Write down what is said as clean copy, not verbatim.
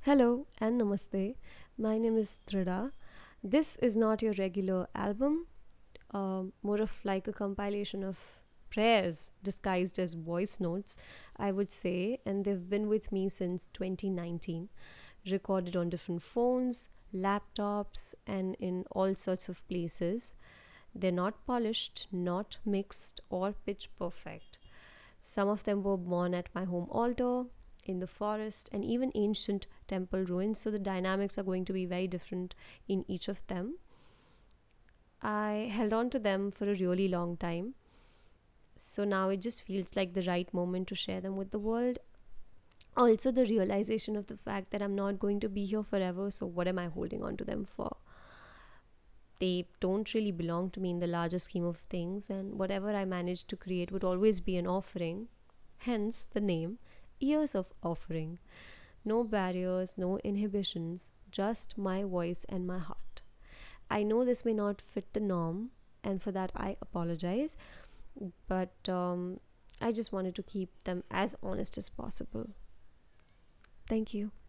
Hello and namaste. My name is Trida. This is not your regular album, more of like a compilation of prayers disguised as voice notes, I would say, and they've been with me since 2019, recorded on different phones, laptops, and in all sorts of places. They're not polished, not mixed, or pitch perfect. Some of them were born at my home altar, in the forest, and even ancient temple ruins, so the dynamics are going to be very different in each of them. I held on to them for a really long time, so now it just feels like the right moment to share them with the world. Also, the realization of the fact that I'm not going to be here forever, so what am I holding on to them for? They don't really belong to me in the larger scheme of things, and whatever I manage to create would always be an offering. Hence the name Years of Offering. No barriers, no inhibitions, just my voice and my heart. I know this may not fit the norm, and for that I apologize, but I just wanted to keep them as honest as possible. Thank you.